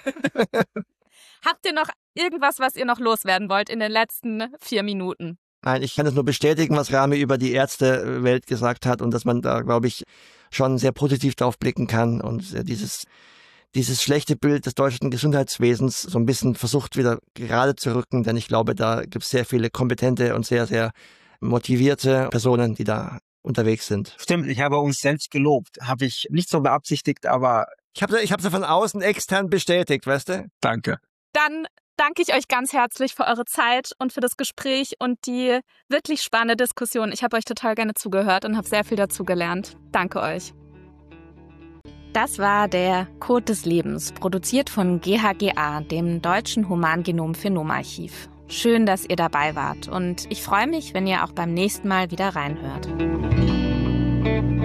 Habt ihr noch irgendwas, was ihr noch loswerden wollt in den letzten vier Minuten? Nein, ich kann es nur bestätigen, was Rami über die Ärztewelt gesagt hat und dass man da, glaube ich, schon sehr positiv drauf blicken kann und dieses dieses schlechte Bild des deutschen Gesundheitswesens so ein bisschen versucht wieder gerade zu rücken, denn ich glaube, da gibt es sehr viele kompetente und sehr, sehr motivierte Personen, die da unterwegs sind. Stimmt, ich habe uns selbst gelobt. Habe ich nicht so beabsichtigt, aber... Ich habe ich habe es von außen extern bestätigt, weißt du? Danke. Dann danke ich euch ganz herzlich für eure Zeit und für das Gespräch und die wirklich spannende Diskussion. Ich habe euch total gerne zugehört und habe sehr viel dazu gelernt. Danke euch. Das war der Code des Lebens, produziert von G H G A, dem Deutschen Humangenom-Phenom-Archiv. Schön, dass ihr dabei wart und ich freue mich, wenn ihr auch beim nächsten Mal wieder reinhört.